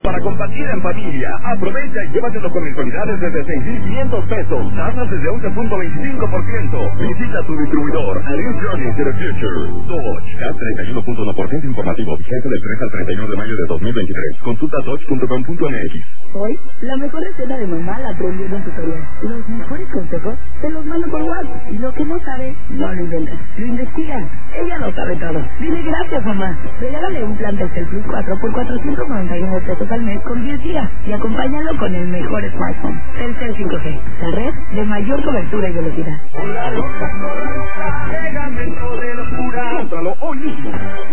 Para compartir en familia, aprovecha y llévatelo con mensualidades desde 6,500 pesos, tasas desde 11.25%. Visita tu distribuidor, A New Journey to the Future. Dodge, CAT 31.1% informativo, vigente del 3 al 31 de mayo de 2023. Consulta dodge.com.mx. Hoy, la mejor receta de mamá la aprendí en un tutorial. Los mejores consejos te los mando por WhatsApp. Y lo que no sabes, no lo inventas, lo investigas. Ella lo sabe todo. Dile gracias, mamá. Regálale un plan Telcel Plus 4 por 499 pesos al mes con 10 días y acompáñalo con el mejor smartphone. Telcel 5G, la red de mayor cobertura y velocidad. Con la loca, llega dentro de locura. Cómpralo hoy mismo.